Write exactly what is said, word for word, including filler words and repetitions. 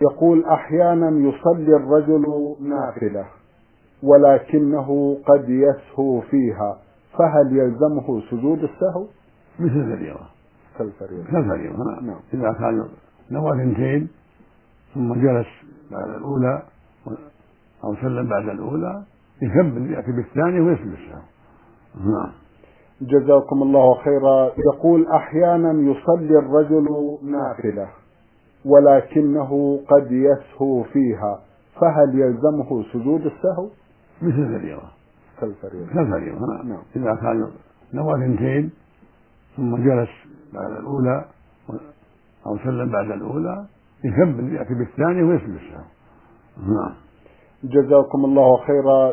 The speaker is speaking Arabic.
يقول أحيانا يصلي الرجل نافلة ولكنه قد يسهو فيها، فهل يلزمه سجود السهو؟ مثل الفريضة كالفريضة. كالفريضة نعم. نعم. إذا كان نوى ثنتين ثم جلس بعد الأولى أو سلم بعد الأولى يكمل يأتي بالثانية ويسجد السهو. نعم. جزاكم الله خيرا. يقول أحيانا يصلي الرجل نافلة ولكنه قد يسهو فيها، فهل يلزمه سجود السهو؟ مثل الفريضة كالفريضة. كالفريضة نعم. نعم. إذا كان نوى ثنتين ثم جلس بعد الأولى أو سلم بعد الأولى يكمل يأتي بالثانية ويسجد السهو. نعم. جزاكم الله خيرا.